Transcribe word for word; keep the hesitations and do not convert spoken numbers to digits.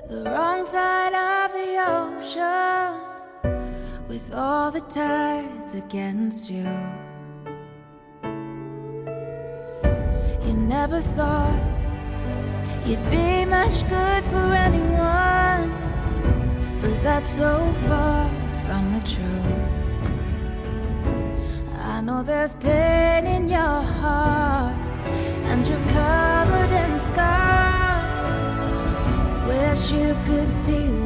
the wrong side of the ocean, with all the tides against you. You never thought you'd be much good for anyone, but that's so far from the truth. I know there's pain in your heart, and you're covered in scars. Wish you could see